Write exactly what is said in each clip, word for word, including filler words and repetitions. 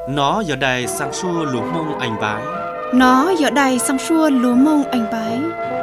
Nó giờ đây sang xua lúa mông anh bái. Nó giờ đây sang xua lúa mông anh bái.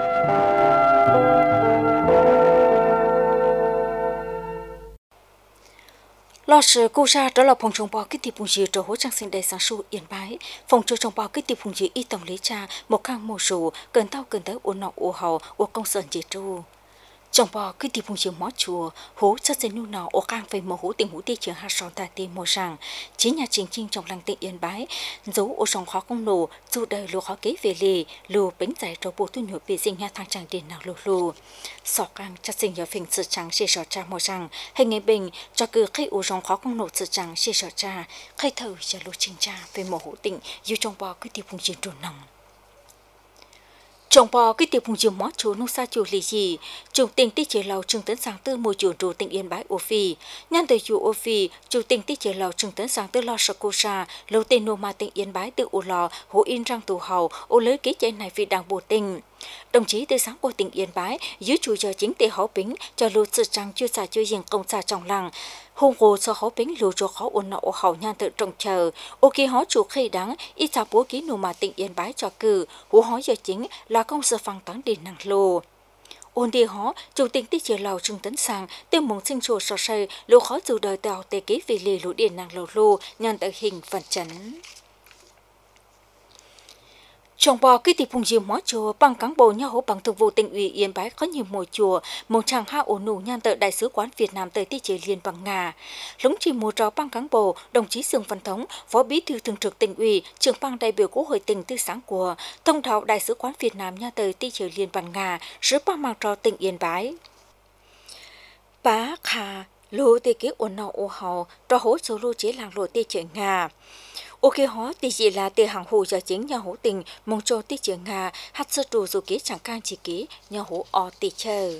Lo sự cô ra đó là phòng trồng bò cái tiệp phùng dì trở hỗ trang sinh đầy sáng su yên bái phòng trồng trồng bò cái tiệp phùng dì y tổng lý cha một khang mùa sù cần tao cần tới uốn nọ uốn hầu uốn công sơn dì tru trồng bò cái tiệp phùng dì mót chùa hú chất dây nu nọ uốn khang về mùa hú tình hú tê trường hai sòn tài tê mùa rằng chỉ nhà chính trinh trong làng tịnh yên bái dấu uốn sòng khó công nổ dù đời lúa khó kế về lì lúa bánh giải trâu bù tu nhựa bị sinh nhà thang tràng điện nào lù lù sọ càng chất sinh nhờ phình sự trắng xì sọ cha mùa rằng hình ngày bình cho cứ khi uốn sòng khó công nổ sự trắng xì sọ cha khai thử cho lúa chính cha về mùa hú tịnh dù trồng bò cái tiệp phùng dì trồn nòng trồng bò cái tiệp phùng dì mót chùa nông sa chùa lì gì trùng tình tích chế lầu trừng tấn sáng tư mùa chùa trụ tỉnh yên bái ô phi nhân từ chùa ô phi chủ tình tích chế lầu trừng tấn sáng tư lo sơ cô sa lâu tên nô ma tỉnh yên bái tự ô lò hồ in răng tù hầu ô lưới ký chế này vì đang bồ tình đồng chí từ sáng của tỉnh yên bái dưới chủ giờ chính tề hậu bính cho lưu sự trang chưa xả chưa dừng công xả trong làng hùng hồ cho hậu bính lưu cho khó ôn nọ hậu nhan tự trồng chờ ô kia họ chủ khi đáng ít xa bố ký nô mà tỉnh yên bái cho cử hú hỏi giờ chính là công sự phăng tán điện năng lô ôn đi họ chủ tịch tích chế lầu trừng tấn sang tiêu mong sinh chùa sọ say lô khó dù đời tàu tề ký vì lì lũ điện năng lô lô nhan tự hình phần chấn trồng bò cái tiệp phùng dì mót chùa bằng cán bộ nhà hỗ bằng thường vụ tỉnh ủy yên bái có nhiều mùa chùa mong chàng ha ổn nụ nhan tự đại sứ quán Việt Nam tới tiết chế liên bằng ngà lũng chỉ mùa trò bằng cán bộ đồng chí Dương Văn Thống phó bí thư thường trực tỉnh ủy trưởng ban đại biểu quốc hội tỉnh tư sáng của thông thạo đại sứ quán Việt Nam nha tới tiết chế liên bằng ngà sứ ba mang trò tỉnh yên bái bá khà lô tê kế ổn nọ ô hào trò hỗ số lô chế làng lô tê chế ngà ok họ thì chỉ là tiền hàng hồ giờ chính nhà hỗ tình mong cho tiết trường nga hát sơ trù dù kế chẳng can chỉ kế nhà hỗ o tì chờ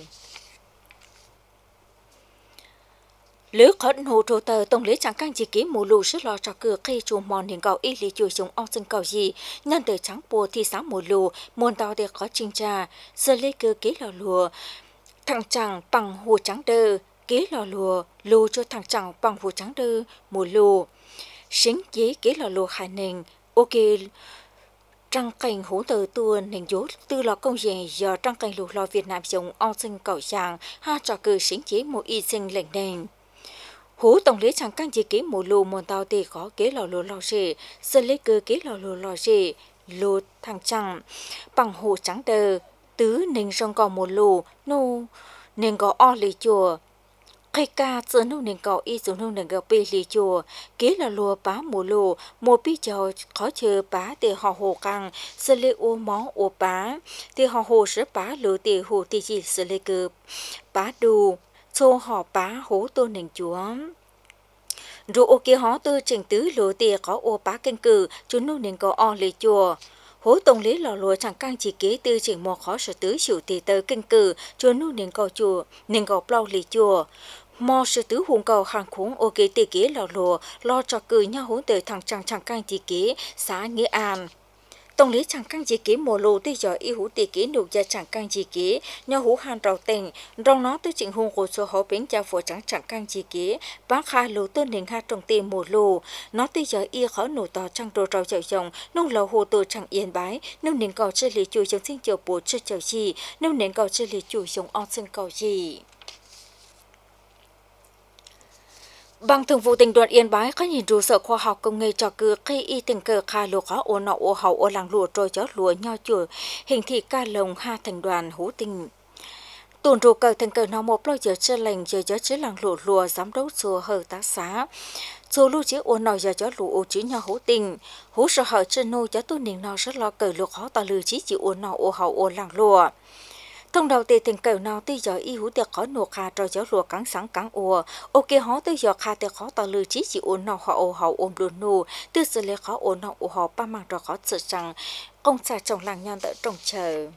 lứa khẩn hồ trô tờ tổng lý chẳng can chỉ kế mù lù sức lo cho cửa khi chùa mòn hiện cầu y lý chùa chúng ông sinh cầu gì nhân đời trắng bùa thì sáng mù lù muôn tàu để có chinh trà giờ lấy cơ kế lò lùa thằng chẳng bằng hồ trắng đơ kế lò lùa lù cho thằng chẳng bằng hồ trắng đơ mù lù sinh chế kế lò lùa hải nền ok trăng cảnh hỗ trợ tua nền dốt từ lò công gì giờ trăng cảnh lù lò Việt Nam dùng ông sinh cầu giang ha trò cử sinh chế một y sinh lệnh nền hú tổng lý chẳng căn chỉ kế một lù một tàu thì có kế lò lùa lò gì sơn lấy cơ kế lò lùa lò gì lù thằng chẳng bằng hồ trắng đờ tứ nền sông có một lù nô nền có o lì chùa khai ca giờ nông nền cỏ y xuống nông nền gạo bê lì chùa kế là lùa bá mùa lù mùa bí chờ khó chờ bá để họ hồ căng sơ lê ô mó ô bá để họ hồ sớ bá lù để hồ tì chỉ sơ lê cơ bá đù xô họ bá hố tô nền chúa rồi ô kia họ tư trình tứ lù để có ô bá kinh cử chú nông nền cỏ o lì chùa hố tổng lý lò lùa chẳng căng chỉ kế tư chỉnh mò khó sở tứ chịu thì tờ kinh cử chúa nô nền cầu chùa nền cầu plau lì chùa mò sở tứ hùng cầu hàng khủng ok tê kế lò lùa lo cho cử nhau hỗn tới thằng chẳng chẳng căng chỉ kế xã nghĩa an tổng lý chẳng căng chỉ kế mùa lù tê giỏi y hú tê kế nụ gia chẳng căng chỉ kế nhau hú hàn rau tình rong nó tư chỉnh hùng của số hậu bến cha phổ chẳng chẳng căng chỉ kế bác hai lù tôn nền hai trồng tê mùa lù nó tê giỏi y khó nụ tỏ chẳng đồ rau chậu chồng nông lầu hồ tô chẳng yên bái nông nền cầu chơi lì chùi giống sinh chậu bột chơi chậu gì nông nền cầu chơi lì chùi giống on sinh cầu gì bằng thường vụ tỉnh đoàn Yên Bái có nhìn trụ sở khoa học công nghệ trò cử khi y tình cờ khai lúa khó ô nọ ô hậu ô làng lúa trôi chó lúa nho chùa hình thị ca lồng ha thành đoàn hú tình tuần trụ cờ thành cờ nó một lối giờ chơi lành giờ giờ chơi làng lúa lúa giám đốc chùa hờ tá xá chùa lưu chế ô nọ giờ chó lúa ô chữ nho hú tình hú sợ hở chân nô chó tu niềng nọ rất lo cờ lúa khó ta lư chí chỉ ô nọ ô hậu ô làng lúa thông đầu tề tình cờ nào tê giờ y hú tê khó nô kha trò gió lúa cắn sáng cắn ua ok họ tê giờ kha tê khó ta lư chí chỉ ôn nọ họ ô hậu ôm luôn nô tê xử lý khó ôn nọ ô họ ba mang trò khó sợ rằng công xã trồng làng nhan đỡ trồng chờ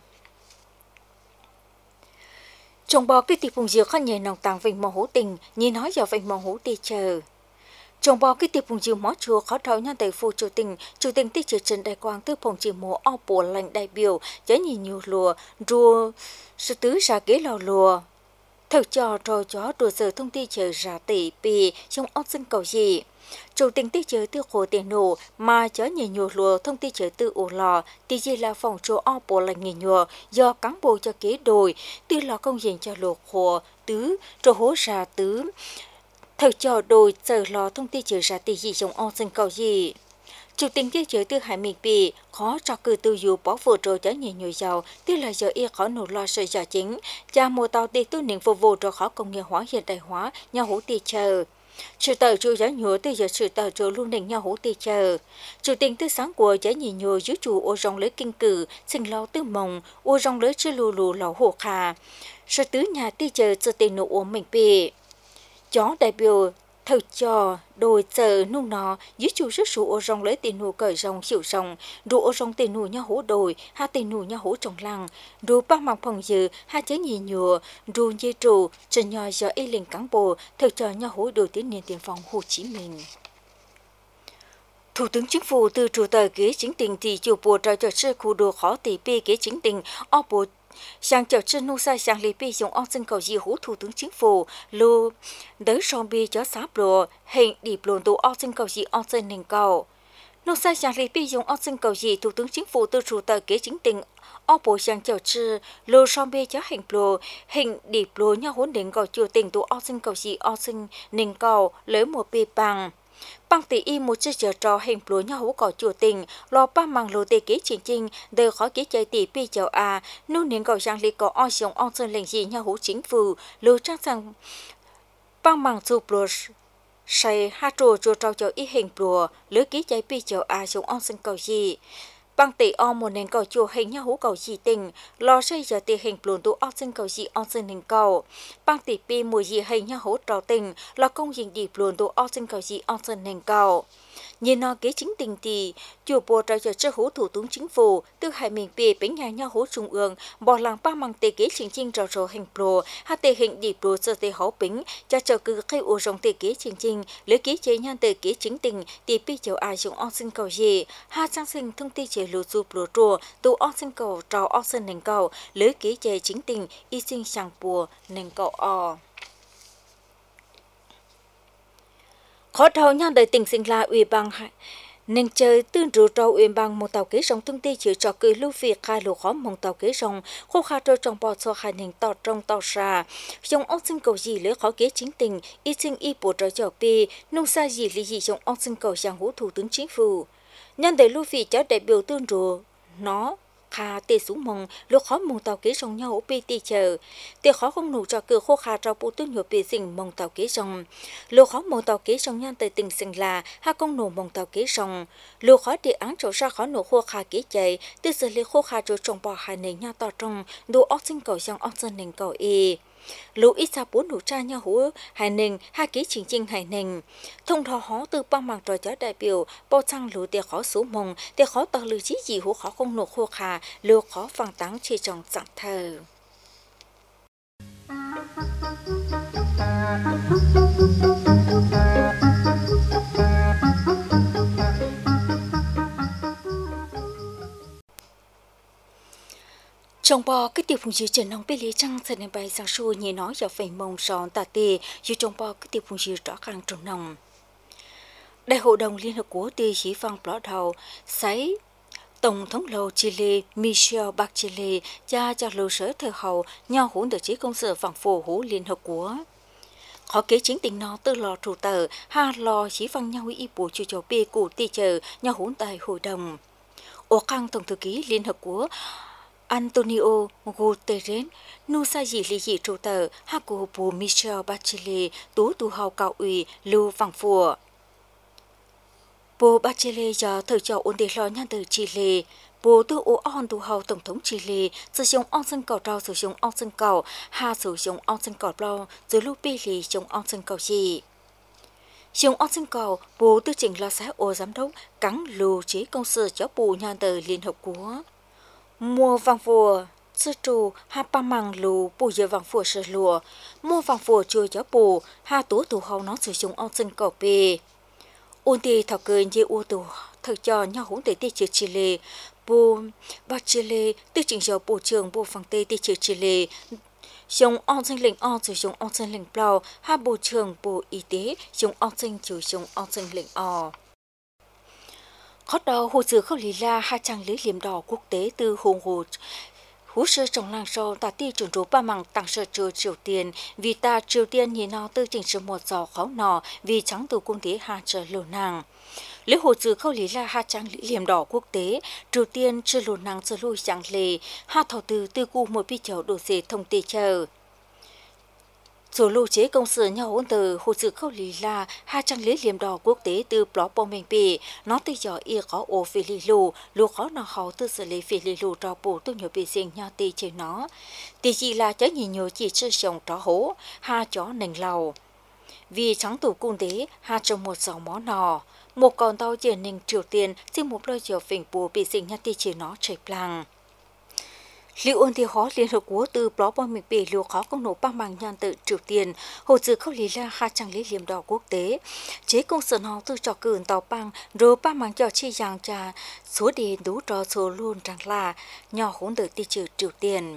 trồng bò cái tiệp phùng dừa khó nhẹ nòng tàng vinh mò hú tình nhìn nói giờ vinh mò hú tê chờ trồng bò cái tiệp phùng dừa mó chùa khó thấu nhan tề phu chủ tình chủ tình tích trần trần đại quang tư phòng chỉ mùa o bùa lành đại biểu giá nhìn nhiều lùa rùa sự tứ ra ghế lò lùa Thực cho trò chó đồ giờ thông tin chờ ra tỷ bì trong ốc dân cầu gì. Chủ tình tiết chờ tư khổ tiền nổ mà chó nhảy nhùa lùa thông tin chờ tư ổ lò thì gì là phòng chỗ o bộ là nghề nhùa do cán bộ cho kế đồi tư lò công diện cho lùa khổ tứ rồi hố ra tứ. Thực cho đồi chờ lò thông tin chờ ra tỷ gì trong ốc dân cầu gì. Chủ tình tiết chờ tư hải mình bị khó cho cử tư dù bỏ phụ rồi chó nhảy nhùa giàu tư là giờ y khó nổ lo sự giả chính cha mùa tàu tỷ tư niệm phục vụ rồi khó công nghiệp hóa hiện đại hóa nhau hữu tỷ chờ. Sự tờ chủ giá nhựa từ giờ sự tờ chủ luôn định nhau hữu tì chờ. Chủ tình tư sáng của giá nhị nhựa dưới chủ ô rong lấy kinh cử, sinh lao tư mộng, ô rong lấy chư lù lù lão hồ khà. Sự tứ nhà tì chờ cho tình nụ ổ mình bì. Chó đại biểu thầu trò đồi chờ nung nó dưới chủ rất số ô rong lấy tiền nụ cởi rong chịu rong đủ ô rong tiền nụ nhau hố đồi ha tiền nụ nhau hố trồng lăng đủ ba mạng phòng dự ha chế nhị nhựa đủ dây trụ chân nhòi giờ y liền cán bộ thầu trò nhau hố đồi tiến niên tiền phòng Hồ Chí Minh. Thủ tướng Chính phủ từ chủ tờ ghế chính tình thì chủ bộ trao cho sư khu đồ khó tỷ bê ghế chính tình ở bộ sang chợ trên nô sai sang lý bì dùng ong sinh cầu di hú thủ tướng chính phủ lô đới song bì cho sáp đồ hình đi plồn tụ ong sinh cầu di ong sinh nền cầu nô sai sang lý bì dùng ong sinh cầu di thủ tướng chính phủ từ chủ tờ kế chính tình ở bộ sang chợ trên lô song bì cho hình plô hình đi plô nhau hỗn định cầu chủ tình tụ ong sinh cầu di ong sinh nền cầu lấy một bì bằng bằng tỷ y một chiếc chờ trò hình plối nhau hú cỏ chùa tình lo ba màng lô tê kế chính trình đều khó kế chạy tỷ pi chào à nô niên cầu giang lý có o sống on sơn lệnh gì nhau hú chính phủ lô trang sang bằng màng chùa plối say ha trồ chùa trò cho y hình plối lưới kế chạy pi chào à sống on sơn cầu gì bằng tỷ o một nền cầu chùa hình nhau hú cầu gì tình lo xây giờ tỷ hình plối tụ on sơn cầu gì on sơn nền cầu bằng tỷ pi mùi gì hình nhau hú trò tình lo công trình đi plối tụ on sơn cầu gì on sơn nền cầu nhìn nó kế chính tình thì chùa bộ trao cho chức hữu thủ tướng chính phủ từ hải mình bề bến nhà nhau hữu trung ương bỏ làng ba mang tề kế chính trình trò trò hình pro ha tề hình đi pro sơ tề hậu bính cho chờ cứ khai ô rong tề kế chính trình lấy kế chế nhan tề kế chính tình thì pi chiều ai dùng on sinh cầu gì ha trang sinh thông tin chế lô du pro trò tụ on sinh cầu trò on sinh nền cầu lấy kế chế chính tình y sinh sang bùa nền cầu o khó thầu nhau đời tình sinh là ủy ban nên chơi tương rượu trâu ủy ban một tàu kế rong thông tin chịu cho cười lưu việc khai lô khó một tàu kế rong khô kha trâu trong bò cho hai nền tàu trong tàu xa trong ốc sinh cầu gì lấy khó kế chính tình y sinh y bộ trò cho pi nông xa gì lý gì trong ốc sinh cầu sang hữu thủ tướng chính phủ nhân đời lưu việc cháu đại biểu tương rượu nó kha tê xuống mông lúc khó mông tàu kế rong nhau pi tê chờ tê khó không nụ cho cửa khô kha trao bộ tương nhựa pi sinh mông tàu kế rong lúc khó mông tàu kế rong nhân tới tình sinh là ha công nụ mông tàu kế rong lúc khó địa án chỗ ra khó nụ khô kha kế chạy từ giờ lấy khô kha chỗ trồng bò hai nền nhau to trong đồ ốc sinh cầu sang ốc dân nền cầu e lũ ít xa bốn nụ cha nhau hú hai nền hai kế chính trình hai nền thông thọ họ từ ba mảng trò chó đại biểu bao sang lũ để khó số mông để khó tờ lư chí gì hú khó không nụ khô khà lũ khó phẳng táng chỉ trong dạng thờ trong bò cái tiểu phụng dư trần nông bê lý trăng sẽ nên bay sang xu nhẹ nói giờ phải mông sòn tà tê dù trong bò cái tiểu phụng dư rõ ràng trong nông đại hội đồng liên hợp quốc tiêu chí văn bỏ đầu sấy tổng thống lầu Chile Michelle Bachelet cha cho lưu sở thời hậu nhau hỗn được chí công sở phẳng phổ hữu liên hợp quốc họ kế chính tình nó từ lò trụ tờ ha lò chí văn nhau y bộ chủ cho bê cụ tì chờ nhau hỗn tại hội đồng ở căng tổng thư ký liên hợp quốc Antonio Guterres nu sa gì lý dị trụ tờ ha cụ bù Michelle Bachelet tú tu hậu cao ủy lưu vàng phùa bù Bachelet giờ thời cho ổn định lo nhân từ Chile bù tu ô on tu hậu tổng thống Chile sử dụng on sân cầu trao sử dụng on sân cầu ha sử dụng on sân cầu bao dưới lúc bi lì dùng on sân cầu gì dùng on sân cầu bù tư chỉnh là xã ô giám đốc cắn lưu chế công sự cho bù nhân từ liên hợp quốc mua vàng phùa sư trù ha pa măng lù bù giờ vàng phùa sơ lùa mua vàng phùa chui cho bù ha tú tù hậu nó sử dụng on sân cầu bì ôn tì thảo cười như u tù thực cho nhau hỗn để tiết chữ Chile bù Bachelet tư chỉnh giờ bộ trưởng bộ phòng tây tiết chữ Chile dùng ông sinh lệnh o sử dụng ông sinh lệnh bao, hai bộ trưởng bộ y tế dùng ông sinh sử dụng ông sinh lệnh o. Khót đầu hồ sơ khâu lý la hai trang lý liềm đỏ quốc tế từ hùng hồ hú sơ trong làng sâu ta ti trưởng trú ba mảng tăng sơ trừ Triều Tiên vì ta Triều Tiên nhìn nó tư chỉnh sự một giò khó nọ vì trắng từ cung tế hà trở lồ nàng. Lễ hội từ khâu lý là hai trang lý liềm đỏ quốc tế, Triều Tiên chưa lồ nàng trở lùi chẳng lề, hai thảo từ tư cu một bi chậu đồ dễ thông tê chờ. Số lưu chế công sự nhau hôn từ hồ sơ khâu lý là hai trang lý liềm đỏ quốc tế từ Pló Bông Bình Bì, nó từ gió y có ô phê lý lù, lù khó nó khó từ xử lý phê lý lù cho bổ tu nhiều bì sinh nhau tì chơi nó. Tì chỉ là chớ nhìn nhiều chỉ sư sống tró hố, hai chó nành lầu. Vì trắng tủ cung tế, hai trong một sáu món nò, một con tàu dễ nành Triều Tiên xin một lời dầu phỉnh bùa bì sinh nhau tì chơi nó chạy plăng. Liệu ơn thì khó Liên Hợp Quốc từ Pló Bông Bình Bì lưu khó công nổ băng bằng nhân tự Triều Tiên, hồ sơ khâu lý là hai trang lý liềm đỏ quốc tế. Chế công sở nó từ trò cử tàu băng, rồi băng bằng cho chi giang trà, số đề đủ trò số luôn rằng là nhỏ hỗn tự ti trừ Triều Tiên.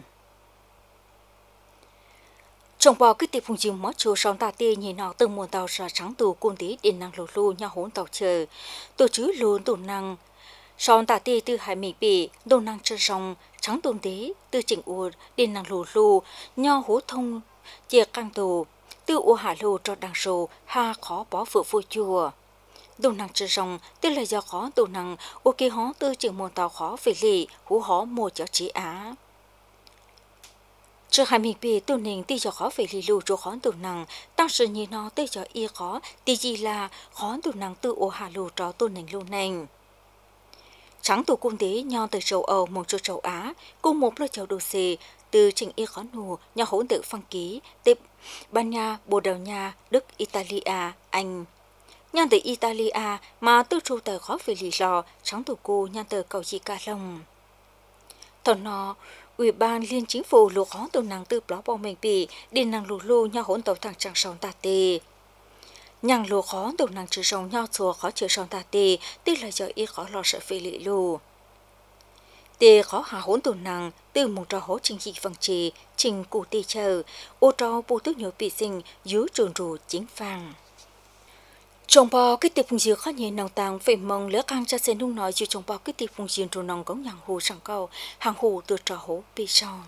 Trong bao cái tiệp phùng dìm mất chú sống tà tì nhìn nó từng muôn tàu ra trắng tù cung tí điện năng lù lù nhỏ hỗn tàu chờ. Tổ chứ luôn tù năng. Sống tà tì từ hải mỹ bì, đồ năng chơi rong, trắng tùm tế, từ chỉnh ua, điện năng lù lù, nhỏ hố thông, chìa căng tù, từ ua hạ lù cho đằng sổ, ha khó bỏ vựa vô chùa. Đồ năng chơi rong, từ là do khó đồ năng, ua kỳ hó từ chỉnh muôn tàu khó về lì, hú hó mùa cho trí á. Trước hai mình bì tù nình tì cho khó về lì lù cho khó tù năng, tăng sự nhìn nó tì cho y khó, tì gì là khó tù năng từ ua hạ lù cho tù nình lù nình. Trắng tù cung tế nhau từ châu Âu mong cho châu Á, cùng một lời chào đồ xề từ trình y khó nù nhau hỗn tự phăng ký, tịp Ban Nha, Bồ Đào Nha, Đức, Italia, Anh. Nhân từ Italia mà tư trụ tờ khó về lý do trắng tù cô nhân từ cầu gì ca lông. Thằng nó, Ủy ban Liên Chính phủ lù khó tù năng từ Pló Bông Bình Bì đi năng lù lù nhau hỗn tàu thẳng chẳng sống tà tê. Nhàng lùa khó tù năng trừ rồng nhau chùa khó chữa sống tà tê, tức là do y khó lo sợ phê lị lù. Tê khó hạ hỗn tù năng từ một trò hỗ trình dị văng trì, trình cụ tê chờ, ô trò bù tức nhớ bị sinh dưới trường rù chính phàng. Trong bò cái tiệp phùng dìu khó nhẹ nòng tàng phải mong lỡ căng cho xe nung nói dù trong bò cái tiệp phùng dìu trù nòng có nhàng hồ sẵn cầu, hàng hồ từ trò hỗ bị son.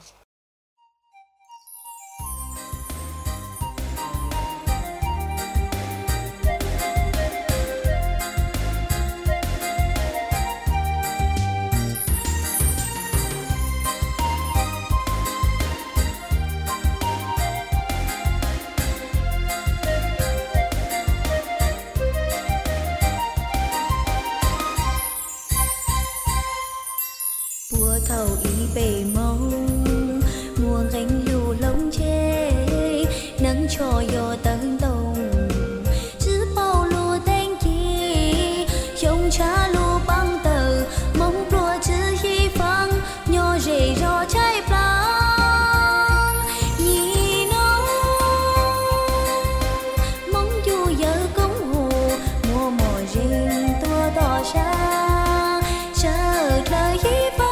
Thầu ý bề mâu mùa gánh lù lông chê nắng cho yo tấn tông chứ bao lùa tên kỳ trông cha lùa băng tờ mong lùa chứ hy vọng nhỏ rể rò trái plang nhìn nó mong dù giờ công hồ mùa mùa rình tua đỏ xa chờ lời hy vọng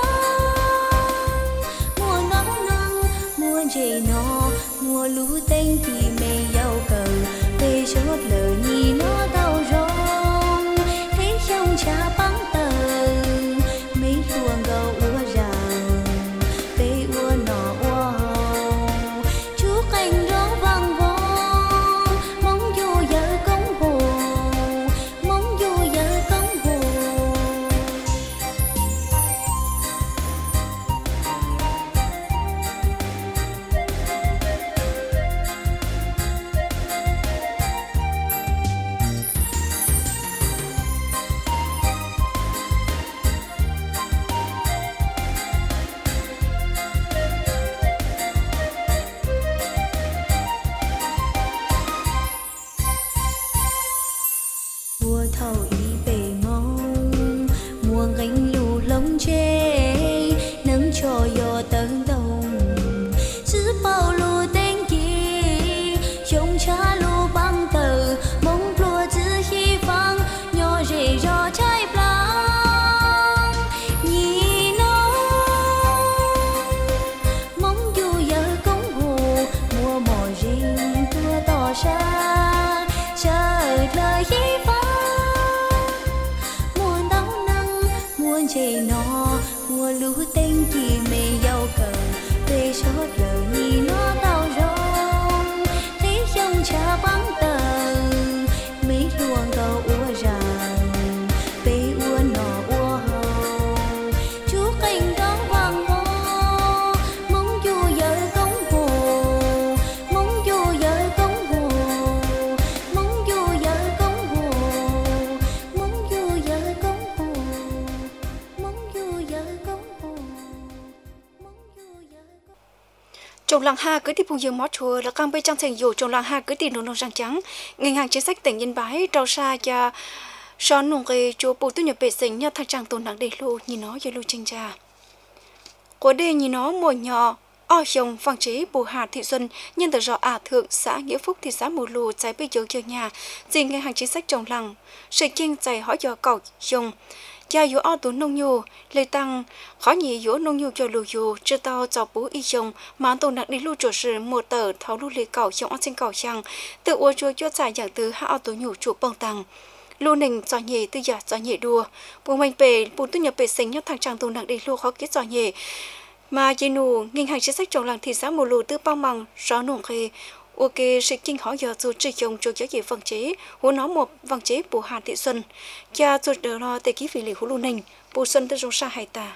chê nó mùa lũ tên thì mê giàu cầu về chốt lờ nhì nó đau rong thấy trong cha bắn tờ mấy chuồng gầu ua ràng về ua nọ ua hồng chú cành đó vang vong mong dù giờ công hồ mong dù giờ công hồ. mùa lũ tên thì mê giàu cờ về chót lờ nhì nó tao rong thấy trong cha băng tờ mấy luồng cầu ua rằng về ua nọ ua hồng chú cành đó vàng ngô mong du giờ công hồ mong du giờ công hồ mong du giờ công hồ mong du giờ công hồ mong du giờ công hồ mong du giờ công Trong làng Hà cứ đi vùng dương mót chùa là căng bê trang thành dù trong làng Hà cứ đi nông nông răng trắng. Ngành hàng chính sách tỉnh Yên Bái trao xa cho son nông cây chùa bù tu nhập bệ sinh nhà thằng trang tôn nặng đề lô nhìn nó cho lưu tranh trà. Của đây nhìn nó mùa nhỏ o chồng phẳng chế bù hà thị xuân nhân tờ rõ ả thượng xã Nghĩa Phúc thị xã Mù Lù trái bây giờ chơi nhà gì ngành hàng chính sách trong làng sự kinh chạy hỏi giờ cầu chồng cha yếu o tú nông nhu lời tăng khó nhị yếu nông nhu cho lù dù chưa tao cho bố y chồng mà tôn nặng đi lưu chủ sự một tờ tháo lưu lì cầu chồng ăn sinh cầu chăng tự ua chua cho giải dạng từ hạ o tú nhủ chủ bông tăng lưu nình cho nhị tư giả cho nhị đua bùa mình bể bùn tư nhập bể sinh nhất thằng chàng tôn nặng đi lưu khó kết cho nhị mà dây nụ ngành hàng chính sách trong làng thị xã Mù Lù tư bao măng rõ nông khê ok sự kinh hỏi giờ dù chỉ chồng cho giá trị văn chế hú nó một văn chế bù hà thị xuân cha chuột đỡ lo tê ký vị lý hú lưu ninh bù xuân tư rong sa hải tà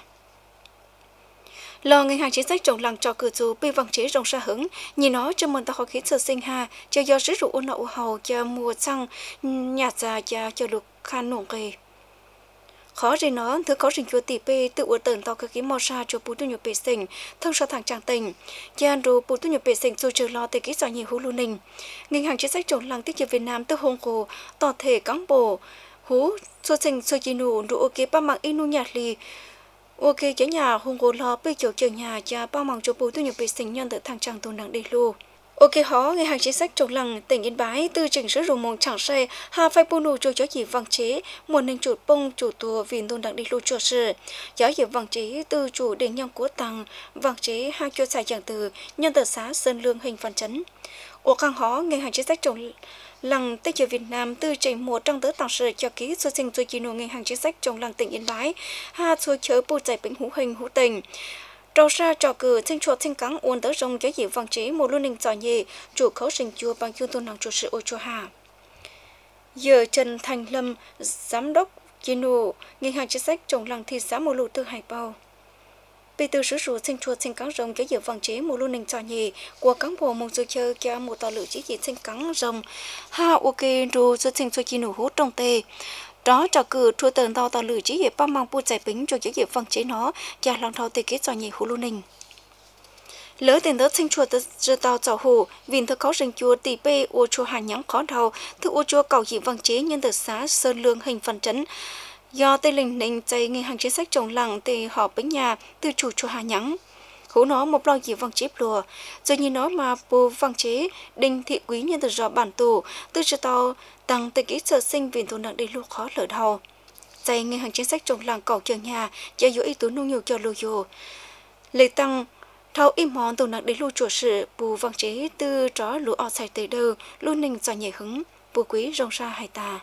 lo ngành hàng chính sách trong làng cho cử dù bị văn chế rong sa hứng nhìn nó cho mình ta khó khí sơ sinh ha cho do sử dụng ôn nậu hầu cho mùa xăng nhà già cho cho lục khan nông khê khó gì nó thứ có rình chùa tỷ p tự ủa tần to cái ký mò sa cho bù tu nhập bể sinh thông sau thằng trang tình gian đồ bù tu nhập bể sinh rồi chờ lo tới ký giỏi nhiều hú lưu ninh ngành hàng chính sách trốn làng tiết kiệm Việt Nam từ hồng cổ tỏ thể cán bộ hú xua sinh xua chi nụ đủ ok ba mạng inu nhạt lì ok chế nhà hồng cổ lo bây giờ chờ nhà cha ba mạng cho bù tu nhập bể sinh nhân từ thằng trang tôn nặng đi lưu ok họ ngành hàng chính sách trong làng tỉnh Yên Bái tư chỉnh sử dụng mong chẳng say hà phải bù nụ cho cho chỉ văn chế một nền chủ bông chủ tùa vì tôn đặng đi lưu cho sự giáo dục văn chế từ chủ đến nhân của tăng văn chế hai cho xài chẳng từ nhân tờ xã Sơn Lương hình phản chấn của càng họ ngành hàng chính sách trong làng tây Việt Nam tư chỉnh một trong tớ tạo sự cho ký số sinh rồi chỉ nụ ngành hàng chính sách trong làng tỉnh Yên Bái hà số chớ bù giải bệnh hữu hình hữu tình trao ra trò cử sinh chuột sinh cắn uốn tới rồng cái gì văn chế một luôn ninh giỏi nhẹ chủ khấu sinh chùa bằng chuyên tôn năng chủ sự ô cho hà giờ Trần Thành Lâm giám đốc Kinu ngành hàng chính sách trong làng thị xã Mù Lù tư Hải Bao bị từ sử dụng sinh chuột sinh cắn rồng cái gì văn chế một luôn ninh giỏi nhẹ của cán bộ mong du chơi cho một tàu lửa chỉ gì sinh cắn rồng ha ok rồi xuất sinh cho Kinu hút trong tê đó trò cử thua tần tàu tàu lửa chỉ hiệp ba mang bút giải bính cho những hiệp văn chế nó và lòng thầu tê kết cho nhị hú lưu ninh lỡ tiền đất sinh chùa từ tàu tàu hồ vì thực có rừng chùa tỷ p ô chùa hà nhãng khó đầu thứ ô chùa cầu hiệp văn chế nhân từ xã Sơn Lương hình phần trấn do tây linh ninh chạy ngành hàng chính sách trồng làng tê họ bính nhà từ chủ chùa hà nhãng hú nó một lo gì văn chế lùa rồi như nó mà bù văn chế đinh thị quý nhân từ rõ bản tù từ cho tàu tăng tới kỹ sở sinh vì tồn nặng đi lưu khó lỡ đầu dạy ngành hàng chính sách trong làng cầu trường nhà cho yếu ý tố nông nhiều cho lưu dù lấy tăng thao im món tồn nặng đi lưu chủ sự bù văn chế từ đó lúa ọt xài tới đâu lưu ninh do nhảy hứng bù quý rong ra hải tà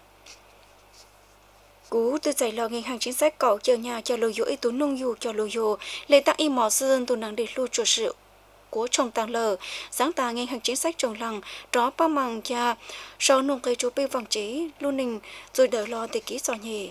cú từ dạy lo ngành hàng chính sách cầu trường nhà cho lưu yếu ý tố nông nhiều cho lưu dù lấy tăng im món sơn tồn nặng đi lưu chủ sự của trồng tăng lờ sáng tạo ngành hàng chính sách trồng làng đó bao măng cha sau nông cây chú bê vàng chế luôn ninh rồi đỡ lo để ký giỏi nhẹ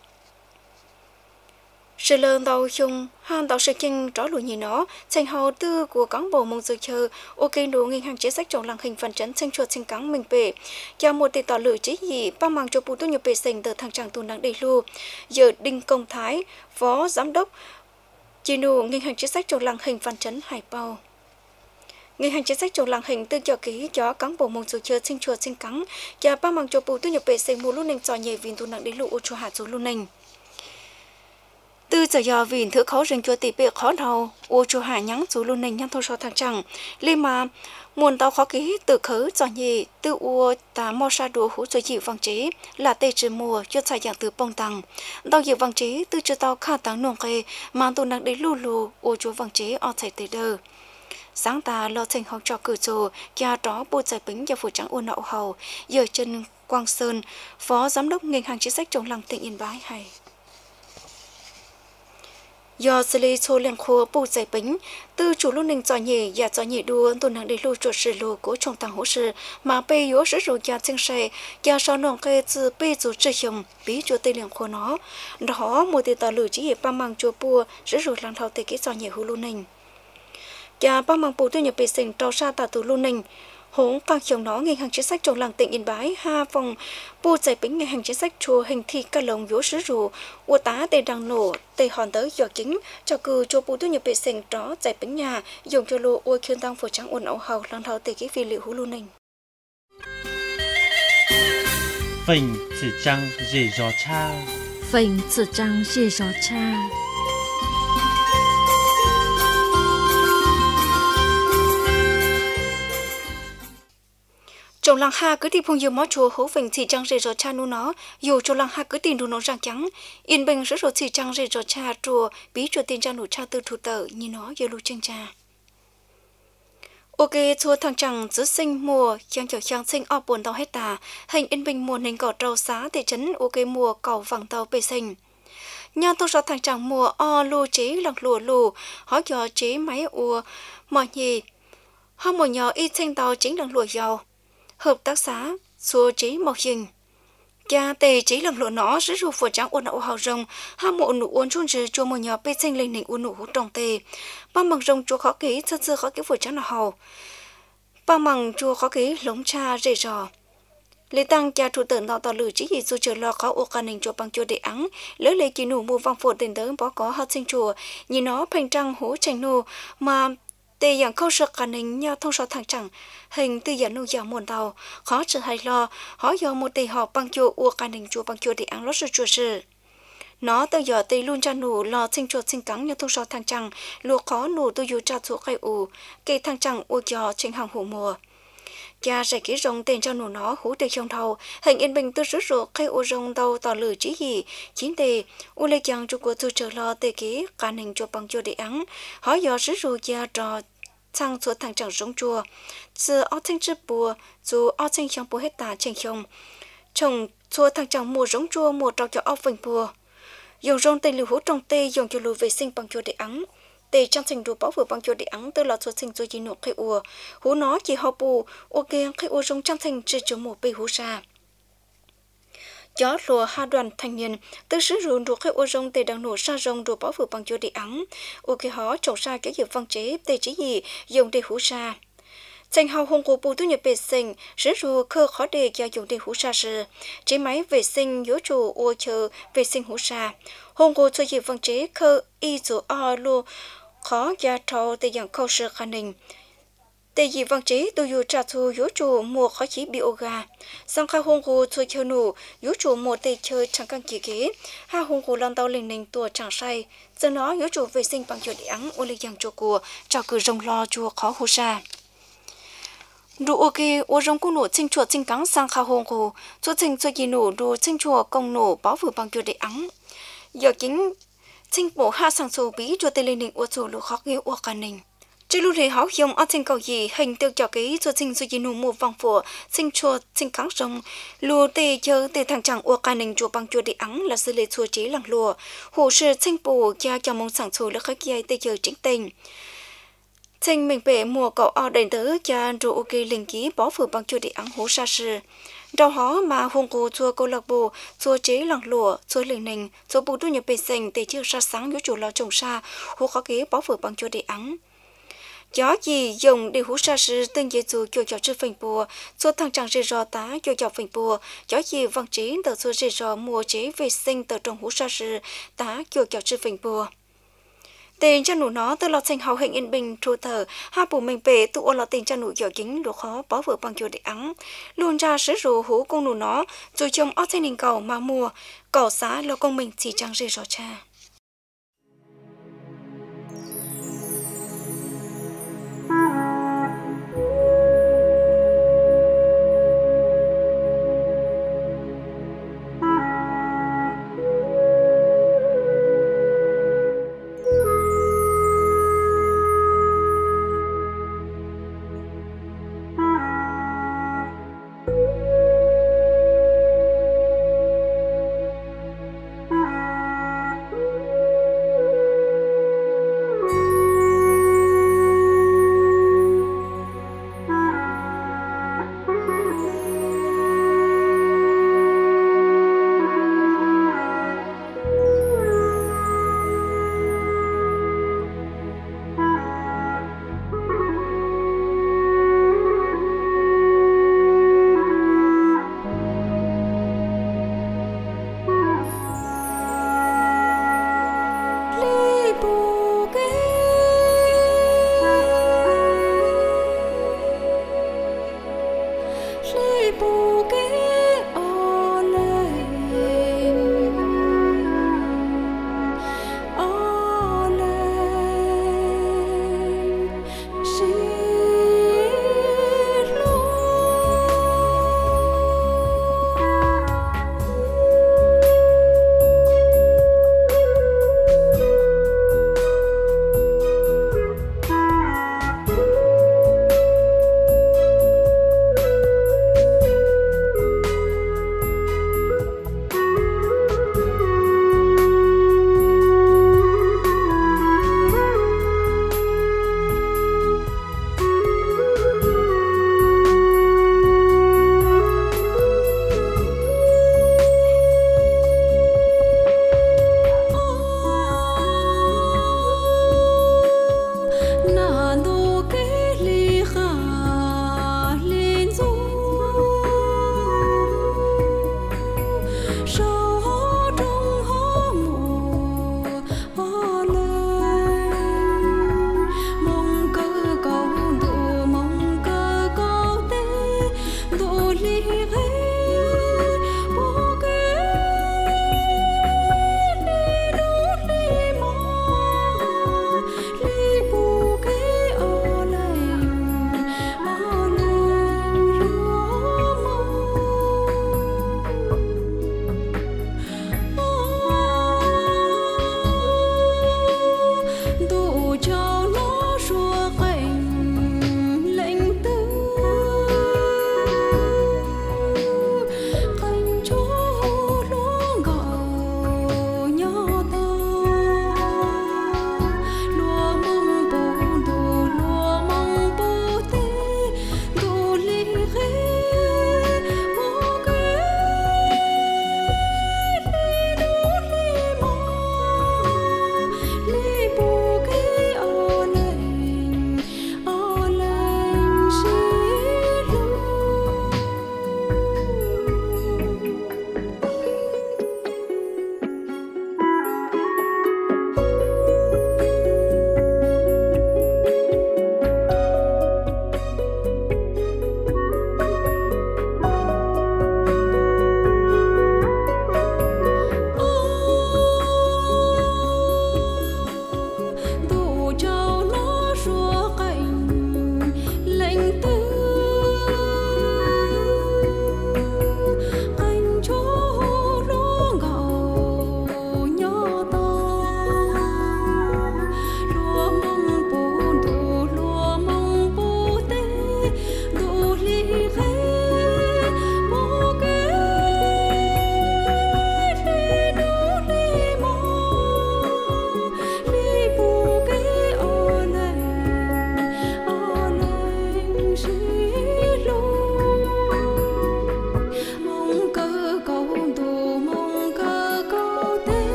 sự lớn đầu chung hàng tạo sự kinh rõ lùi nhìn nó thành hầu tư của cán bộ mong dự chờ ok đủ ngành hàng chính sách trồng làng hình phản chấn sinh chuột sinh cắn mình bể cho một tỷ tỏ lửa chỉ gì bao măng cho bù tốt nhập bể sinh từ thằng chàng tuần nắng đầy lưu giờ Đinh Công Thái phó giám đốc chỉ đủ ngành hàng chính sách trồng làng hình phản chấn Hải Bao ngành hàng chính sách trồng làng hình tương cho ký cho cán bộ mong dù chơi sinh chuột sinh cắn và ba mang cho bù tư nhập bể sinh một lúc ninh giỏi nhẹ vì tu nặng đến lũ cho hạt số lúc ninh từ giờ giờ vì thứ khó rình cho tỷ bệ khó đầu ô cho hà nhắn số lúc ninh nhăn thôi so thằng chẳng lên mà muôn tao khó ký từ khứ giỏi nhẹ từ ô ta mò sa đùa hú cho chị văn chế là tê trừ mùa cho xài dạng từ bông tăng tao dự văn chế từ cho tao khá tăng nông kê mang tu nặng đến lù lù ô cho văn chế ở xài từ đơ sáng ta lo thành học trò cử trồ cha đó bố giải bính và phụ trắng ôn nậu hầu giờ Trần Quang Sơn phó giám đốc ngành hàng chính sách trong làng tỉnh Yên Bái hay do xử lý số liên khô bù giải bính từ chủ lúc ninh cho nhị và cho nhị đua tuần năng đi lưu chuột sự lù của trong tăng hỗ sự mà bây yếu sử dụng gia chân xe gia so nông cây từ bây dù chơi hiểm bí chuột tây liên khô nó đó một tỷ tờ lử chỉ ba mang chuột bùa sử dụng làm thao tây cái cho nhị hữu lưu ninh gia ba mang bù tôi nhập bị sinh trao xa tà từ lưu ninh hỗn càng chiều nó ngành hàng chính sách trong làng tỉnh Yên Bái ha vòng bù giải bính ngành hàng chính sách chùa hình thi cả lồng yếu sử dụng ua tá tây đang nổ tây hòn tới giỏ chính cho cư cho bù tôi nhập bị sinh đó giải bính nhà dùng cho lô ua khiên tăng phổ trắng ổn ẩu hầu làng thao tây cái phi liệu hữu lưu ninh Phình chỉ trăng dì gió cha Phình chỉ trăng dì gió cha trong làng ha cứ đi phong nhiều món chùa hố phình chỉ trăng rề rò cha nu nó dù trong làng ha cứ tìm đủ nó ràng trắng yên bình rất rồi chỉ trăng rề rò cha chùa bí chùa tiền cha nụ cha từ thủ tờ như nó giờ lưu chân cha ok chùa thằng chẳng giữ sinh mùa chẳng chờ chẳng sinh ở buồn tàu hết tà hình yên bình mùa nên cỏ trâu xá thị trấn ok mùa cầu vàng tàu bê sinh nhà tôi cho thằng chẳng mùa o lù chế lằng lùa lù hỏi cho chế máy ua mọi nhì họ một nhỏ ít sinh tàu chính lằng lùa giàu hợp tác xã số chế mọc hình cha tề chế lằng lùa nó rất rồi phổ trắng ôn ẩu hào rồng hai mộ nụ ôn chôn rừ cho một nhỏ bê sinh lên nỉnh ôn nụ hút trồng tề ba bằng rồng chùa khó kỹ sơ sơ khó kỹ phổ trắng là hào ba bằng chùa khó kỹ lống cha rề rò lễ tăng cha thủ tượng tạo tạo lử chỉ gì dù chờ lo khó ô ca nình chùa bằng chùa để ắng lỡ lệ kỳ nụ mua vang phổ tiền tới bó có học sinh chùa nhìn nó phanh trăng hố tranh nô mà tề dạng câu sợ cả nình nhau thông số thằng chẳng hình tư dạng nô giàu muôn tàu khó trở hay lo hỏi do một tề họ bằng chùa ô ca nình chùa bằng chùa để ắng lót sự chùa sự nó từ giờ tề luôn cha nụ lo sinh chùa sinh cắn nhau thông số thằng chẳng luộc khó nụ tôi dù cha chỗ cây ù cây thằng chẳng ô giò trên hàng hổ mùa cha sẽ kỹ rong tên cho nụ nó hú tề trong thầu hình yên bình tôi rút ruột cây ô rong đầu tỏ lử chỉ gì chín tề u lê chàng chụp của tôi chờ lo tề kỹ cả nình cho bằng chùa để ắng hỏi giờ rút ruột cha trò sang chỗ thằng chẳng rong chùa giờ ở thanh chữ bùa dù ở thanh chẳng bùa hết tà trên không chồng chỗ thằng chẳng mua rong chùa mua trò cho ở vinh bùa dùng rong tề lưu hú trong tề dùng cho lưu vệ sinh bằng chùa để ắng tề trong thành đồ bảo vừa bằng chùa để ắng từ là số sinh cho gì nụ cây ua hú nó chỉ họ bù ok cây ua rong trong thành chỉ cho một bì hú ra gió lùa hai đoàn thanh niên từ sử dụng đồ cây ua rong tề đang nổ ra rong đồ bảo vừa bằng chùa để ắng ok họ trồng ra cái dự văn chế tề chỉ gì dùng để hú ra thành hào hùng của bù tu nhập vệ sinh sử dụng cơ khó để cho dùng để hú ra sự chế máy vệ sinh yếu chủ ua chờ vệ sinh hú ra hùng của cho dự văn chế cơ y chủ o lu khó gia trâu từ dạng câu sự khả năng tề dị văn chế tôi dù trả thu yếu chủ mua khó chỉ bị oga sang khai hùng của cho chơi nụ yếu chủ mua tề chơi chẳng càng kỳ kế hai hùng của lần tàu lên nền tua chẳng say giờ nó yếu chủ vệ sinh bằng chỗ để ắng ô lịch dạng chỗ của cho cứ rong lo chùa khó hú ra đủ ok ô rong cũng nổ chinh chuột chinh cắn sang khai hùng của cho chinh cho gì nổ đồ chinh chuột công nổ bảo vừa bằng chỗ để ắng giờ chính chính bộ hai sang số bí cho tây lên nền ô chủ lũ khó ghé ô cả nền chỉ lúc này họ dùng ở trên cầu gì hình tiêu cho cái cho chính số gì nụ một vòng phổ chính chuột chính cắn rồng lùa tê chờ tê thằng chẳng ô cả nền chùa bằng chùa để ắng là sự lệ chùa chế lằng lùa hồ sơ chính bộ cha cho mong sản số là khách kia tê chờ chính tình chính mình bể mùa cậu ở đền tớ cha rồi ok linh ký bỏ phở bằng chùa để ắng hố sa sư đầu họ mà hùng cô chùa câu lạc bộ chùa chế lằng lụa chùa lình nình chùa bù tu nhập bể sành để chưa ra sáng yếu chủ lo trồng sa hố khó kế bỏ phở bằng chùa để ắng gió gì dùng để hú sa sư tương dễ chùa chùa chọc chư phình bùa chùa thằng chẳng rê rò tá chùa chọc phình bùa gió gì văn chế tờ chùa rê rò mùa chế vệ sinh tờ trong hú sa sư tá chùa chọc chư phình bùa tên cho nụ nó từ lọt thành hậu hình yên bình trụ thờ hai bù mình bể tụ ô lọt tên cho nụ dở chính lúa khó bỏ vừa bằng chùa để ắng luôn ra sử dụng hú công nụ nó rồi chồng ở trên đình cầu mà mua cỏ xá lo công mình chỉ chẳng rê rõ cha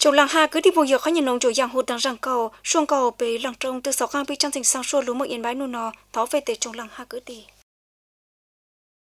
chỗ làng hà cứ đi vùng giờ khó nhìn nông chỗ giang hồ đang răng cầu xuông cầu bị làng trông từ sáu gang bị trang thành sang xuôi lúa một yên bãi nô nọ tháo về để trồng làng hà cứ đi